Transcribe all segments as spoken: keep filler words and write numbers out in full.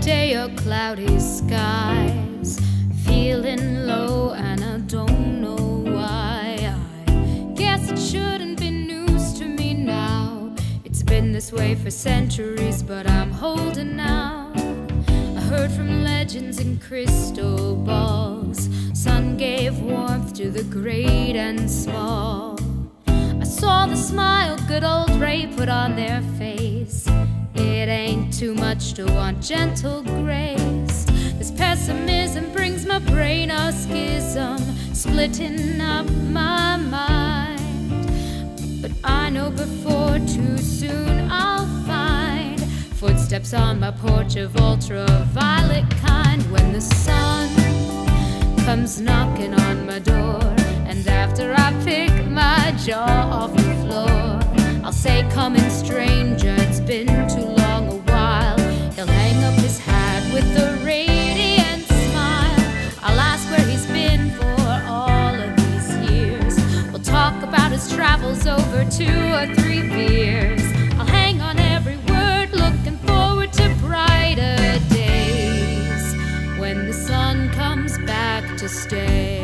day or cloudy skies, feeling low and I don't know why. I guess it shouldn't be news to me now. It's been this way for centuries, but I'm holding out. I heard from legends and crystal balls. Sun gave warmth to the great and small. I saw the smile good old Ray put on their face. It ain't too much to want gentle grace. This pessimism brings my brain a schism, splitting up my mind. But I know before too soon I'll find footsteps on my porch of ultraviolet kind. When the sun comes knocking on my door, and after I pick my jaw off the floor, I'll say, "Come in, stranger, it's been too long a while." He'll hang up his hat with a radiant smile. I'll ask where he's been for all of these years. We'll talk about his travels over two or three beers. I'll hang on every word, looking forward to brighter days when the sun comes back to stay.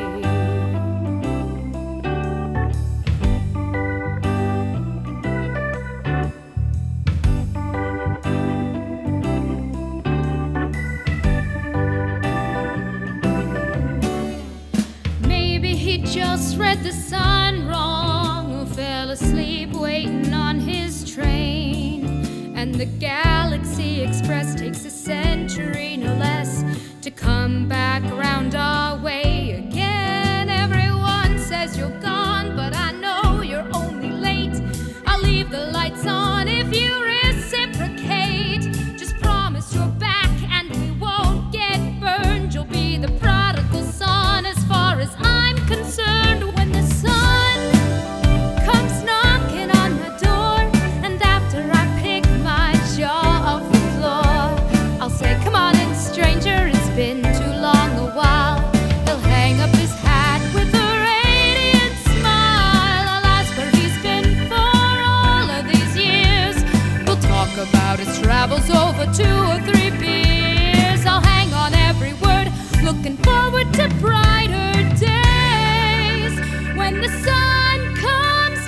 Just read the sun wrong, who fell asleep waiting on his train. And the Galaxy Express takes a century, no less, to come back round our way again. Everyone says you're gone, but I know you're only late. I'll leave the lights on if you reciprocate. Just promise you're back and we won't get burned. You'll be the prodigal son as far as I'm concerned. When the sun comes knocking on my door, and after I pick my jaw off the floor, I'll say, "Come on in, stranger, it's been too long a while." He'll hang up his hat with a radiant smile. I'll ask where he's been for all of these years. We'll talk about his travels over two or three beers. I'll hang on every word, looking forward to brighter days when the sun comes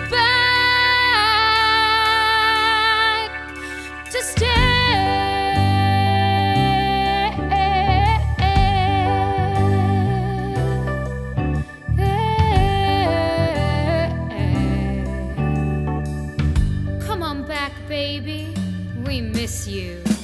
back to stay. Come on back, baby, we miss you.